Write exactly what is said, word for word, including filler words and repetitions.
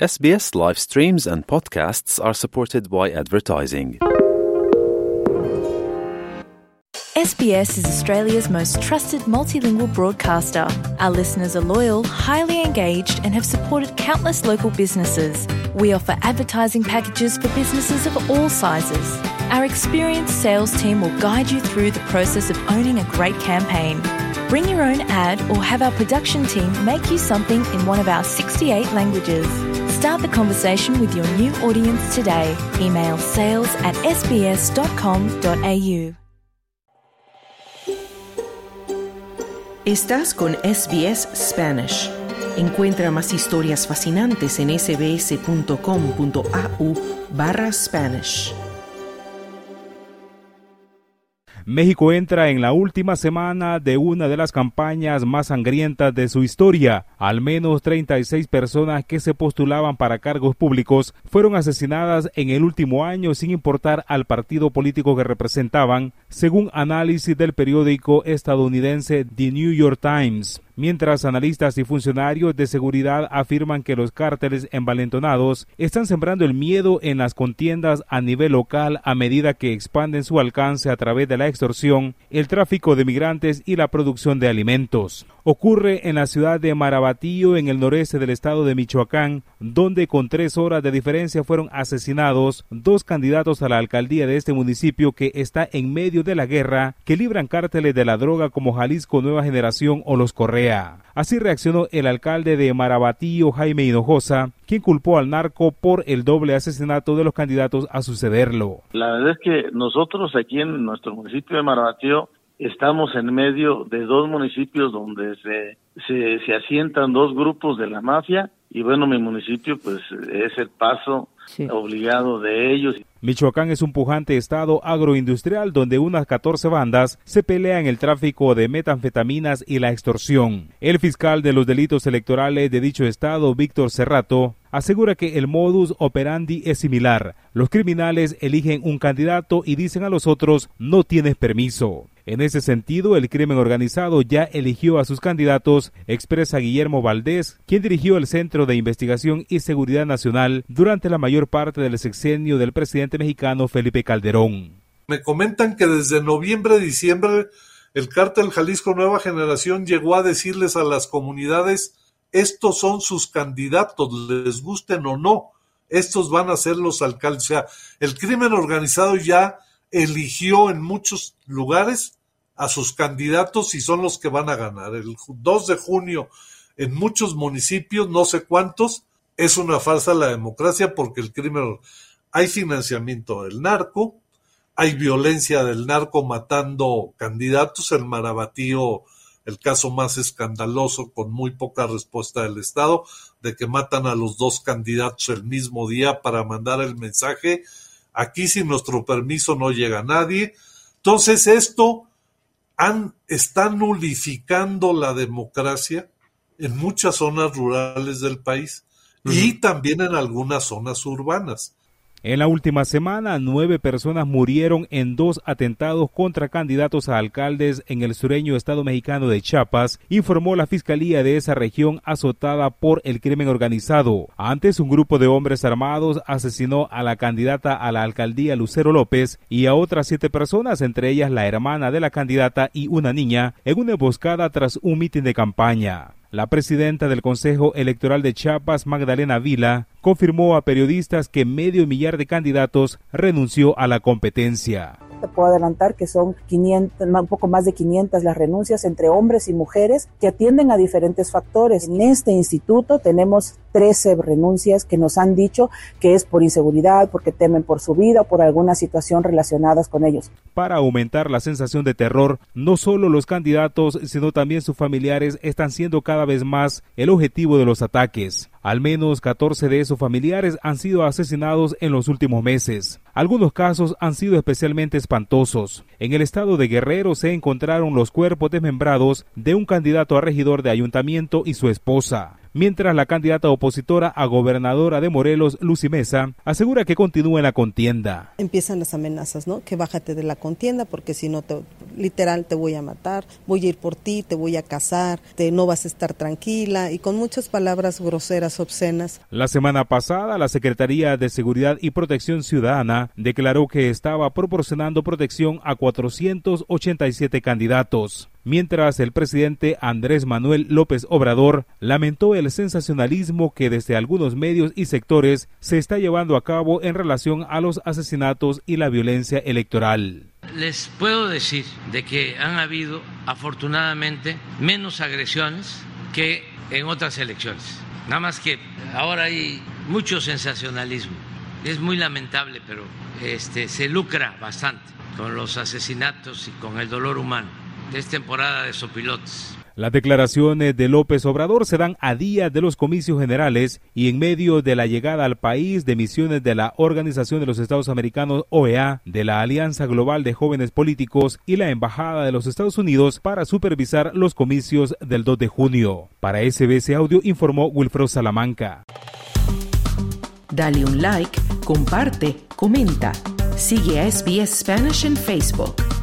S B S live streams and podcasts are supported by advertising. S B S is Australia's most trusted multilingual broadcaster. Our listeners are loyal, highly engaged, and have supported countless local businesses. We offer advertising packages for businesses of all sizes. Our experienced sales team will guide you through the process of owning a great campaign. Bring your own ad or have our production team make you something in one of our sixty-eight languages. Start the conversation with your new audience today. Email sales at s b s dot com dot a u. Estás con S B S Spanish. Encuentra más historias fascinantes en sbs.com.au barra Spanish. México entra en la última semana de una de las campañas más sangrientas de su historia. Al menos treinta y seis personas que se postulaban para cargos públicos fueron asesinadas en el último año sin importar al partido político que representaban, según análisis del periódico estadounidense The New York Times. Mientras analistas y funcionarios de seguridad afirman que los cárteles envalentonados están sembrando el miedo en las contiendas a nivel local a medida que expanden su alcance a través de la extorsión, el tráfico de migrantes y la producción de alimentos. Ocurre en la ciudad de Marabatío, en el noreste del estado de Michoacán, donde con tres horas de diferencia fueron asesinados dos candidatos a la alcaldía de este municipio que está en medio de la guerra que libran cárteles de la droga como Jalisco Nueva Generación o los Correa. Así reaccionó el alcalde de Marabatío, Jaime Hinojosa, quien culpó al narco por el doble asesinato de los candidatos a sucederlo. La verdad es que nosotros aquí en nuestro municipio de Marabatío estamos en medio de dos municipios donde se, se, se asientan dos grupos de la mafia y bueno, mi municipio pues es el paso sí. obligado de ellos. Michoacán es un pujante estado agroindustrial donde unas catorce bandas se pelean el tráfico de metanfetaminas y la extorsión. El fiscal de los delitos electorales de dicho estado, Víctor Cerrato, asegura que el modus operandi es similar. Los criminales eligen un candidato y dicen a los otros, no tienes permiso. En ese sentido, el crimen organizado ya eligió a sus candidatos, expresa Guillermo Valdés, quien dirigió el Centro de Investigación y Seguridad Nacional durante la mayor parte del sexenio del presidente mexicano Felipe Calderón. Me comentan que desde noviembre, diciembre, el cártel Jalisco Nueva Generación llegó a decirles a las comunidades, estos son sus candidatos, les gusten o no, estos van a ser los alcaldes. O sea, el crimen organizado ya eligió en muchos lugares a sus candidatos y son los que van a ganar. El dos de junio en muchos municipios, no sé cuántos, es una farsa la democracia porque el crimen, hay financiamiento del narco, hay violencia del narco matando candidatos. En Marabatío, el caso más escandaloso con muy poca respuesta del Estado, de que matan a los dos candidatos el mismo día para mandar el mensaje, aquí sin nuestro permiso no llega nadie. Entonces esto han, está nulificando la democracia en muchas zonas rurales del país uh-huh. y también en algunas zonas urbanas. En la última semana, nueve personas murieron en dos atentados contra candidatos a alcaldes en el sureño estado mexicano de Chiapas, informó la fiscalía de esa región azotada por el crimen organizado. Antes, un grupo de hombres armados asesinó a la candidata a la alcaldía Lucero López y a otras siete personas, entre ellas la hermana de la candidata y una niña, en una emboscada tras un mitin de campaña. La presidenta del Consejo Electoral de Chiapas, Magdalena Vila, confirmó a periodistas que medio millar de candidatos renunció a la competencia. Te puedo adelantar que son quinientas, un poco más de quinientas las renuncias entre hombres y mujeres que atienden a diferentes factores. En este instituto tenemos trece renuncias que nos han dicho que es por inseguridad, porque temen por su vida o por alguna situación relacionada con ellos. Para aumentar la sensación de terror, no solo los candidatos, sino también sus familiares están siendo cada vez más el objetivo de los ataques. Al menos catorce de esos familiares han sido asesinados en los últimos meses. Algunos casos han sido especialmente espantosos. En el estado de Guerrero se encontraron los cuerpos desmembrados de un candidato a regidor de ayuntamiento y su esposa. mientras la candidata opositora a gobernadora de Morelos, Lucy Mesa, asegura que continúa en la contienda. Empiezan las amenazas, ¿no? Que bájate de la contienda porque si no, te, literal, te voy a matar, voy a ir por ti, te voy a casar, te, no vas a estar tranquila y con muchas palabras groseras, obscenas. La semana pasada, la Secretaría de Seguridad y Protección Ciudadana declaró que estaba proporcionando protección a cuatrocientos ochenta y siete candidatos, mientras el presidente Andrés Manuel López Obrador lamentó el sensacionalismo que desde algunos medios y sectores se está llevando a cabo en relación a los asesinatos y la violencia electoral. Les puedo decir de que han habido, afortunadamente, menos agresiones que en otras elecciones. Nada más que ahora hay mucho sensacionalismo. Es muy lamentable, pero este, se lucra bastante con los asesinatos y con el dolor humano. Es temporada de sopilotes. Las declaraciones de López Obrador se dan a días de los comicios generales y en medio de la llegada al país de misiones de la Organización de los Estados Americanos, O E A, de la Alianza Global de Jóvenes Políticos y la Embajada de los Estados Unidos para supervisar los comicios del dos de junio. Para S B S Audio informó Wilfredo Salamanca. Dale un like, comparte, comenta. Sigue a S B S Spanish en Facebook.